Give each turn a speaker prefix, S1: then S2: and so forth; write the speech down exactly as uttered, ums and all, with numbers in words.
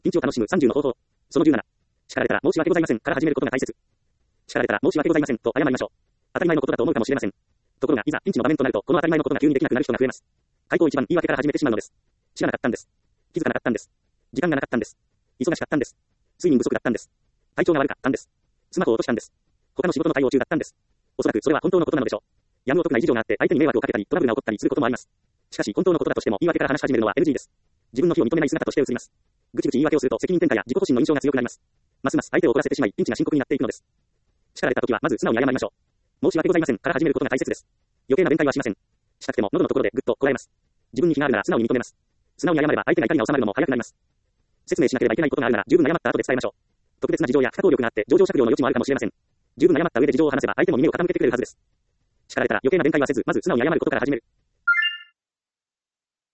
S1: ピンチを楽しむさんじゅうの方法。そのじゅうなな。叱られたら申し訳ございませんから始めることが大切。叱られたら申し訳ございませんと謝りましょう。当たり前のことだと思うかもしれません。ところが、いざピンチの場面となると、この当たり前のことが急にできなくなる人が増えます。開口一番言い訳から始めてしまうのです。知らなかったんです。気づかなかったんです。時間がなかったんです。忙しかったんです。睡眠不足だったんです。体調が悪かったんです。スマホを落としたんです。他の仕事の対応中だったんです。おそらくそれは本当のことなのでしょう。やむを得ない事情があって相手に迷惑をかけたりトラブルが起こったりすることもあります。しかし本当のことだとしても言い訳から話し始めるのは エヌジー です。自分の非を認めない姿として映ります。ぐちぐち言い訳をすると責任転嫁や自己保身の印象が強くなります。ますます相手を怒らせてしまいピンチが深刻になっていくのです。叱られた時はまず素直に謝りましょう。申し訳ございませんから始めることが大切です。余計な弁解はしません。したくても喉のところでぐっとこらえます。自分に非があるなら素直に認めます。素直に謝れば相手が怒りが収まるのも早くなります。説明しなければいけないことがあるなら十分謝った後で伝えましょう。特別な事情や不可抗力があって情状酌量の余地もあるかもしれません。十分謝った上で事情を話せば相手も耳を傾けてくれるはずです。叱られたら余計な弁解はせず、まず素直に謝ることから始める。